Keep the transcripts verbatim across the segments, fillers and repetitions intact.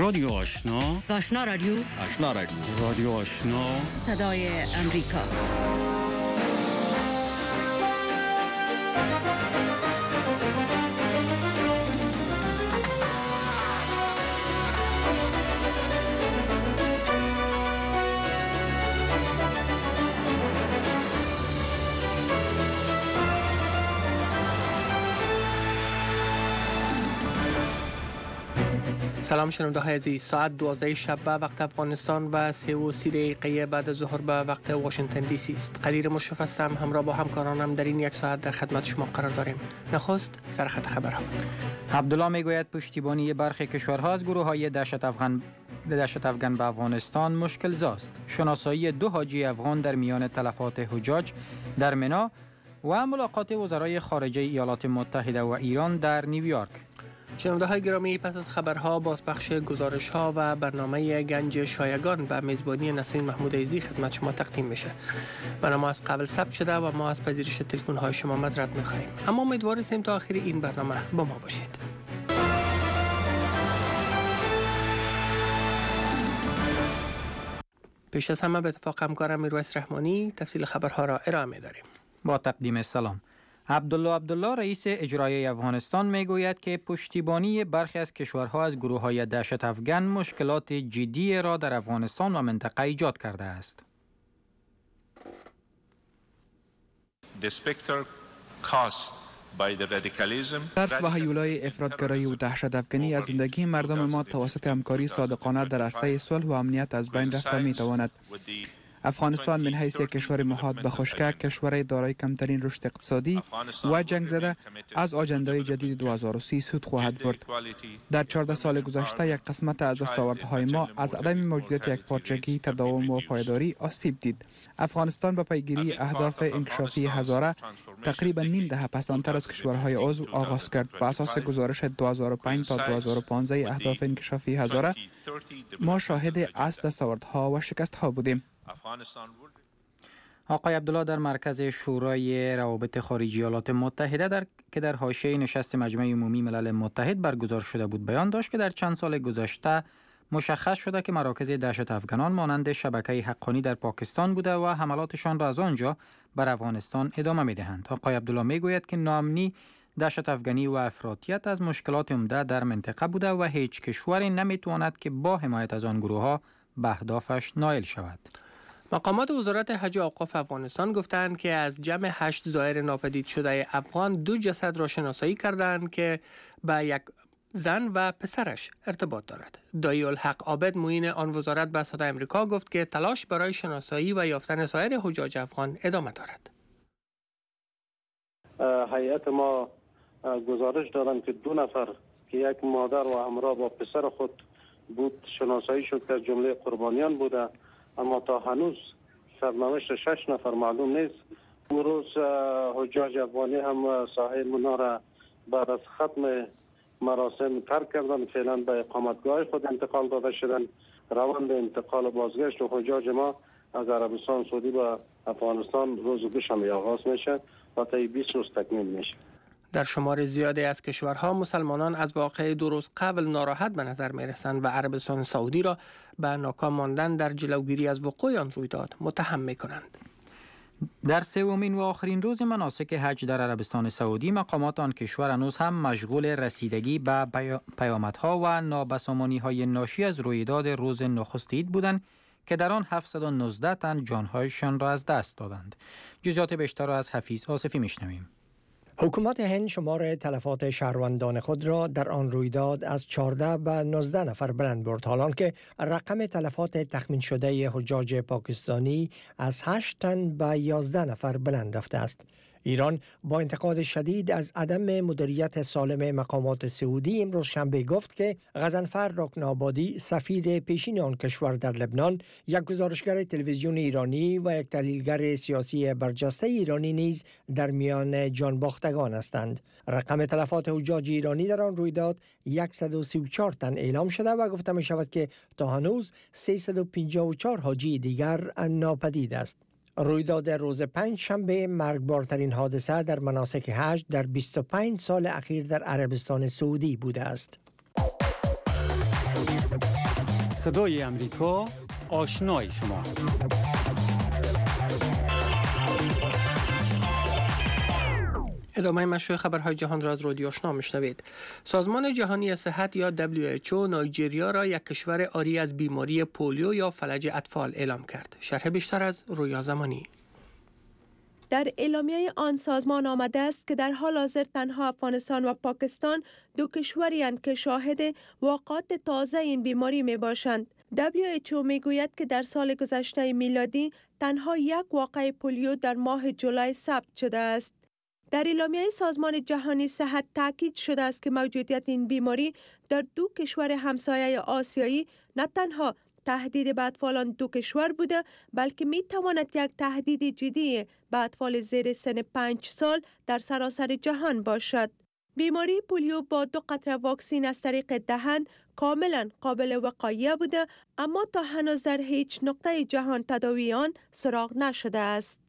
رادیو آشنا، آشنا رادیو، آشنا رادیو، رادیو آشنا، صدای امریکا. سلام شنونده های عزیز، ساعت دوازده شب به وقت افغانستان و سه و سی دقیقه بعد از ظهر به وقت واشنگتن دی سی است. قدیر مشرف هستم، همراه با همکارانم در این یک ساعت در خدمت شما قرار داریم. نخست سرخط خبرها. عبدالله میگوید پشتیبانی برخی کشورها از گروه های دهشت افغان دهشت افغان به افغانستان مشکل زاست. شناسایی دو حاجی افغان در میان تلفات حجاج در منا و ملاقات وزرای خارجه ایالات متحده و ایران در نیویورک. شنونده های گرامی، پس از خبرها بازپخش گزارش ها و برنامه گنج شایگان به میزبانی نسرین محمود عیزی خدمت شما تقدیم میشه. برنامه از قبل ثبت شده و ما از پذیرش تلفن های شما معذرت میخواهیم، اما امیدواریم تا آخر این برنامه با ما باشید. پیش از همه به اتفاق همکارم میرویس رحمانی تفصیل خبرها را ارائه می‌داریم. با تقدیم سلام. عبدالله عبدالله رئیس اجرایی افغانستان میگوید که پشتیبانی برخی از کشورها از گروه‌های دهشت افغان مشکلات جدی را در افغانستان و منطقه ایجاد کرده است. ترس و هیولای افراطگرایی و دهشت افغانی از زندگی مردم ما توسط همکاری صادقانه در عرصه صلح و امنیت از بین رفته میتواند. افغانستان من حیث کشور محاط به خشکی، کشور دارای کمترین رشد اقتصادی و جنگ زده از آجندای جدید دو هزار و سی سود خواهد برد. در چهارده سال گذشته یک قسمت از دستاوردهای ما از عدم موجودیت یک پارچگی، تداوم و پایداری آسیب دید. افغانستان با پیگیری اهداف انکشافی هزاره تقریبا نیم دهه پس آنتر از کشورهای عضو آغاز کرد. بر اساس گزارش دو هزار و پنج تا دو هزار و پانزده اهداف انکشافی هزاره ما شاهد اصل دستاوردها و شکستها بودیم. آقای عبدالله در مرکز شورای روابط خارجی ایالات متحده در که در حاشیه نشست مجمع عمومی ملل متحد برگزار شده بود بیان داشت که در چند سال گذشته مشخص شده که مراکز دهشت افغانان مانند شبکه حقانی در پاکستان بوده و حملاتشان را از آنجا بر افغانستان ادامه می‌دهند. آقای عبدالله میگوید که ناامنی، دهشت افغانی و افراطیت از مشکلات عمده در منطقه بوده و هیچ کشوری نمیتواند که با حمایت از آن گروه‌ها به اهدافش نائل شود. مقامات وزارت حج و اوقاف افغانستان گفتند که از جمع هشت زائر ناپدید شده افغان دو جسد را شناسایی کردند که به یک زن و پسرش ارتباط دارد. دایی الحق عابد معین آن وزارت به صدای امریکا گفت که تلاش برای شناسایی و یافتن سایر حجاج افغان ادامه دارد. هیئت ما گزارش دارند که دو نفر که یک مادر و همراه با پسر خود بود شناسایی شد که از جمله قربانیان بوده، اما تا هنوز سرنوشت شش نفر معلوم نیست. امروز حجاج افغانی هم ساحل منا را بعد از ختم مراسم ترک کردند، فعلا به اقامتگاه خود انتقال داده شدند. روند انتقال و بازگشت و حجاج ما از عربستان سعودی به افغانستان روز دوشنبه آغاز میشه و تا بیست روز تکمیل میشه. در شمار زیادی از کشورها مسلمانان از واقعه دو روز قبل ناراحت به نظر می رسند و عربستان سعودی را به ناکام ماندن در جلوگیری از وقوع آن رویداد متهم می کنند. در سومین و آخرین روز مناسک حج در عربستان سعودی، مقامات آن کشور هنوز هم مشغول رسیدگی به پیامدها و نابسامانی‌های ناشی از رویداد روز نخست عید بودند که در آن هفتصد و نوزده تن جانهایشان را از دست دادند. جزئیات بیشتر را از حفیظ آصفی میشنویم. حکومت هند شمار تلفات شهروندان خود را در آن رویداد از چهارده به نوزده نفر بلند برد، حالان که رقم تلفات تخمین شده حجاج پاکستانی از هشت تن به یازده نفر بلند رفته است. ایران با انتقاد شدید از عدم مدیریت سالم مقامات سعودی امروز شنبه گفت که غضنفر رکن‌آبادی سفیر پیشین آن کشور در لبنان، یک گزارشگر تلویزیون ایرانی و یک تحلیلگر سیاسی برجسته ایرانی نیز در میان جانباختگان هستند. رقم تلفات حجاج ایرانی در آن رویداد صد و سی و چهار تن اعلام شده و گفته می شود که تا هنوز سیصد و پنجاه و چهار حاجی دیگر ناپدید است. رویداد روز پنج شنبه مرگبارترین حادثه در مناسک حج در بیست و پنج سال اخیر در عربستان سعودی بوده است. صدای امریکا، آشنای شما. ادامه مشروع خبرهای جهان را از رادیو آشنا میشنوید. سازمان جهانی صحت یا دبلیو اچ او نایجریا را یک کشور عاری از بیماری پولیو یا فلج اطفال اعلام کرد. شرح بیشتر از رویا زمانی. در اعلامیه آن سازمان آمده است که در حال حاضر تنها افغانستان و پاکستان دو کشوری اند که شاهد واقعات تازه این بیماری می باشند. دبلیو اچ او می گوید که در سال گذشته میلادی تنها یک واقعه پولیو در ماه جولای ثبت شده است. در اعلامیه سازمان جهانی صحت تاکید شده است که موجودیت این بیماری در دو کشور همسایه آسیایی نه تنها تهدید به اطفالان دو کشور بوده، بلکه می تواند یک تهدید جدی به اطفال زیر سن پنج سال در سراسر جهان باشد. بیماری پولیو با دو قطره واکسین از طریق دهن کاملا قابل وقایه بوده، اما تا هنوز در هیچ نقطه جهان تداوی آن سراغ نشده است.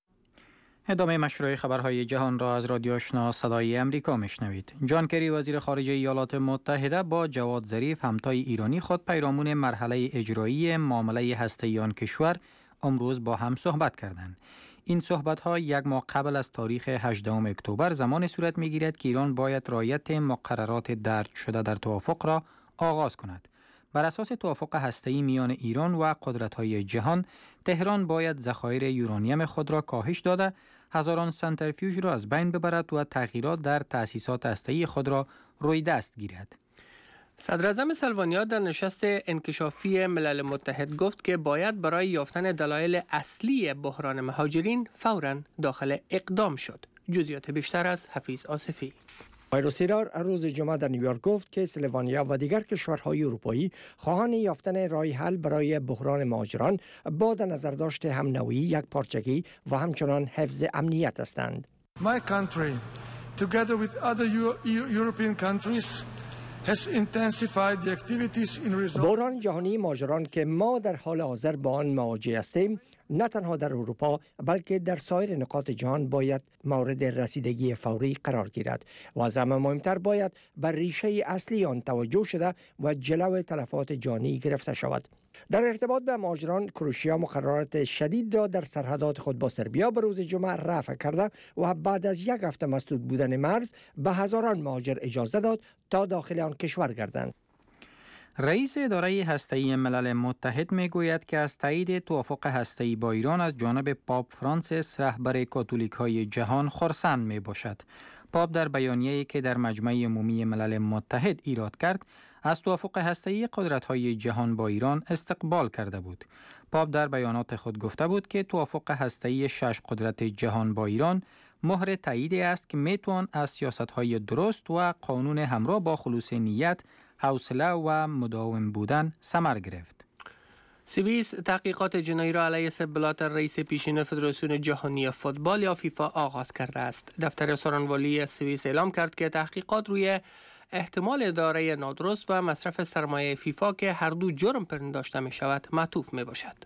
ادامه مشروع خبرهای جهان را از رادیو آشنا صدای امریکا میشنوید. جان کری وزیر خارجه ایالات متحده با جواد ظریف همتای ایرانی خود پیرامون مرحله اجرایی معامله هسته‌ای آن کشور امروز با هم صحبت کردند. این صحبت‌ها یک ماه قبل از تاریخ هجدهم اکتبر زمان صورت می‌گیرد که ایران باید رعایت مقررات درج شده در توافق را آغاز کند. بر اساس توافق هسته‌ای میان ایران و قدرت‌های جهان، تهران باید ذخایر یورانیم خود را کاهش داده، هزاران سنتریفیوژ را از بین ببرد و تغییرات در تأسیسات هسته‌ای خود را روی دست گیرد. صدر اعظم سلوانیا در نشست انکشافی ملل متحد گفت که باید برای یافتن دلایل اصلی بحران مهاجرین فوراً داخل اقدام شد. جزئیات بیشتر از حفیظ آصفی. وایروسیرار روز جمعه در نیویورک گفت که سلوانیا و دیگر کشورهای اروپایی خواهان یافتن راه حل برای بحران مهاجران با در نظر داشت هم نوعی، یک پارچگی و همچنان حفظ امنیت هستند. My country, together with other European countries, has intensified the activities in resolving بحران جهانی مهاجران که ما در حال حاضر با آن مواجه هستیم، نه تنها در اروپا بلکه در سایر نقاط جهان باید مورد رسیدگی فوری قرار گیرد و از همه مهمتر باید بر ریشه اصلی آن توجه شده و جلو تلفات جانی گرفته شود. در ارتباط به مهاجران، کروشیا مقررات شدید را در سرحدات خود با سربیا به روز جمعه رفع کرده و بعد از یک هفته مسدود بودن مرز به هزاران مهاجر اجازه داد تا داخل آن کشور گردند. رئیس اداره هسته‌ای ملل متحد میگوید که از تایید توافق هسته‌ای با ایران از جانب پاپ فرانسیس رهبر کاتولیک‌های جهان خرسند میباشد. پاپ در بیانیه‌ای که در مجمع عمومی ملل متحد ایراد کرد، از توافق هسته‌ای قدرت‌های جهان با ایران استقبال کرده بود. پاپ در بیانات خود گفته بود که توافق هسته‌ای شش قدرت جهان با ایران مهر تاییدی است که میتوان از سیاست‌های درست و قانون همراه با خلوص نیت، حوصله و مداوم بودن ثمر گرفت. سوئیس تحقیقات جنایی را علیه سپ بلاتر رئیس پیشین فدراسیون جهانی فوتبال یا فیفا آغاز کرده است. دفتر سخنگوی سوئیس اعلام کرد که تحقیقات روی احتمال اداره نادرست و مصرف سرمایه فیفا که هر دو جرم پنداشته می شود معطوف می باشد.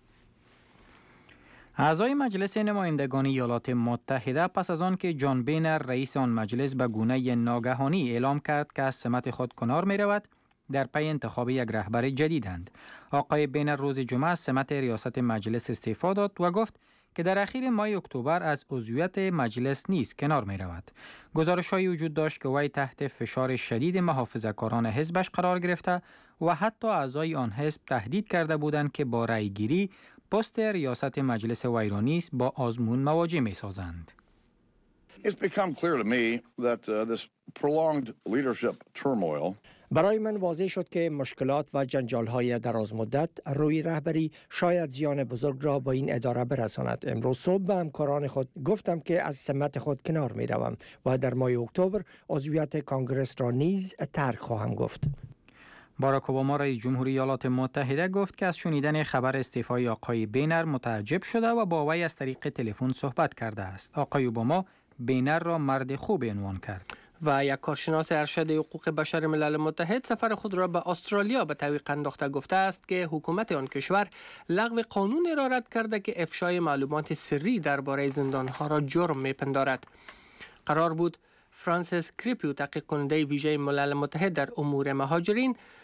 اعضای مجلس نمایندگان ایالات متحده پس از آن که جان بینر رئیس آن مجلس به گونه ناگهانی اعلام کرد که از سمت خود کنار می رود، در پی انتخاب یک رهبر جدیدند. آقای بینر روز جمعه از سمت ریاست مجلس استعفا داد و گفت که در اخیر ماه اکتبر از عضویت مجلس نیز کنار می رود. گزارش‌هایی وجود داشت که وی تحت فشار شدید محافظه‌کاران حزبش قرار گرفته و حتی اعضای آن حزب تهدید کرده بودند که با رأی‌گیری پست ریاست مجلس وی را نیز با آزمون مواجه می سازند. It's become clear to me that uh, this prolonged leadership turmoil برای من واضح شد که مشکلات و جنجال‌های دراز مدت روی رهبری شاید زیان بزرگ را با این اداره برساند. امروز صبح به همکاران خود گفتم که از سمت خود کنار می‌روم و در ماه اکتبر عضویت کانگرس را نیز ترک خواهم گفت. باراک اوباما رئیس جمهوری ایالات متحده گفت که از شنیدن خبر استعفای آقای بینر متعجب شده و با وی از طریق تلفن صحبت کرده است. آقای اوباما بینر را مرد خوب عنوان کرد. و یک کارشناس ارشد حقوق بشر ملل متحد سفر خود را به استرالیا به تعویق انداخته گفته است که حکومت آن کشور لغو قانونی را رد کرده که افشای معلومات سری درباره زندانها را جرم می‌پندارد. قرار بود فرانسیس کریپیو، تحقیق کننده ویژه ملل متحد در امور مهاجرین،